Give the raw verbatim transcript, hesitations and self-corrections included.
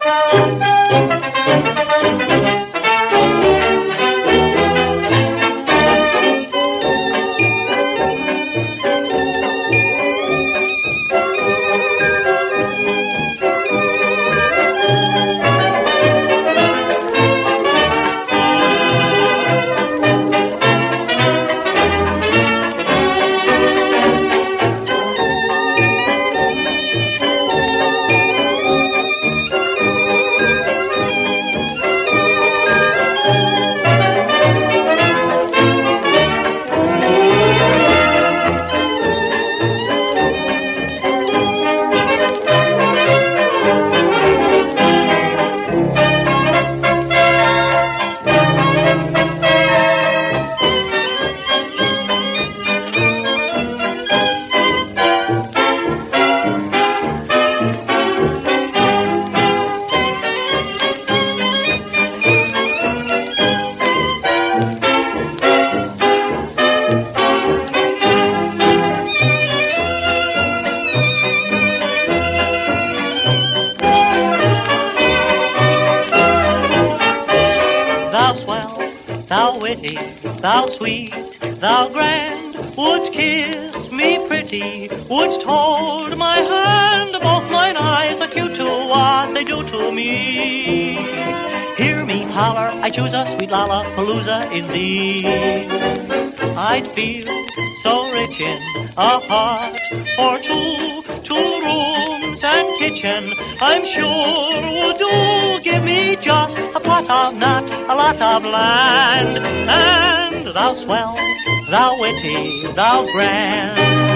Thou swell, thou witty, thou sweet, thou grand, wouldst kiss me pretty, wouldst hold my hand, both mine eyes acute to what they do to me. Hear me holler, I choose a sweet lollapalooza in thee. I'd feel so rich in a heart for two, two rooms and kitchen, I'm sure would do. Give me just a plot of nuts, a lot of land, and thou swell, thou witty, thou grand.